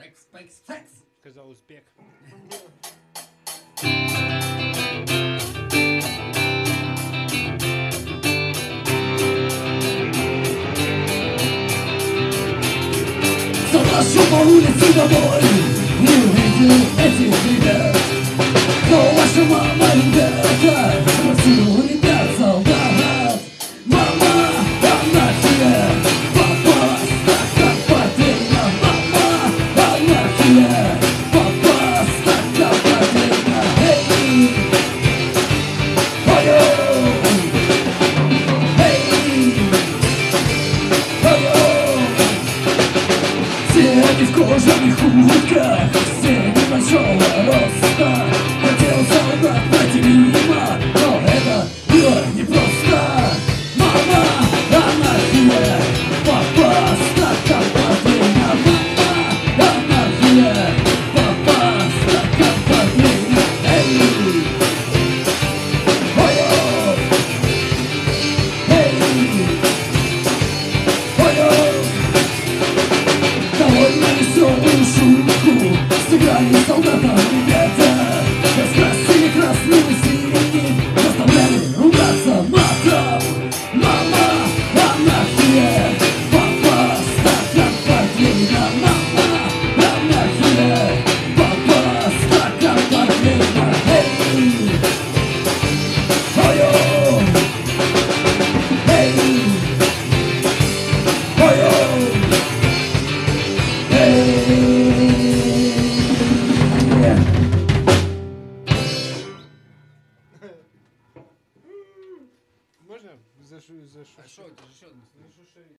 Сказал узбек. Пошел по улице домой, не увидел этих ребят. Но ваша мама, ребята, спросила у ребят солдат. Мама, анархия, папа, стакан подельно. Мама, анархия, папа, стакан подельно. Эй, ой-ой, эй, ой-ой. Все они в кожаных куртках, все небольшого роста. Хотел солдат пройти мимо, но это было непросто. Мама, анархия, папа, стакан подельно. Мама, анархия, папа, стакан подельно. Эй, ой-ой, эй, ой-ой. Довольно веселую шутку сыграли солдатам ребята. Раскрасили красными синими, заставляли ругаться матом. Мама, анархия, папа, стакан подельно. Мама, анархия, папа, стакан подельно. Эй, ой-ой, эй, ой-ой. Можно? А что, это же еще одно.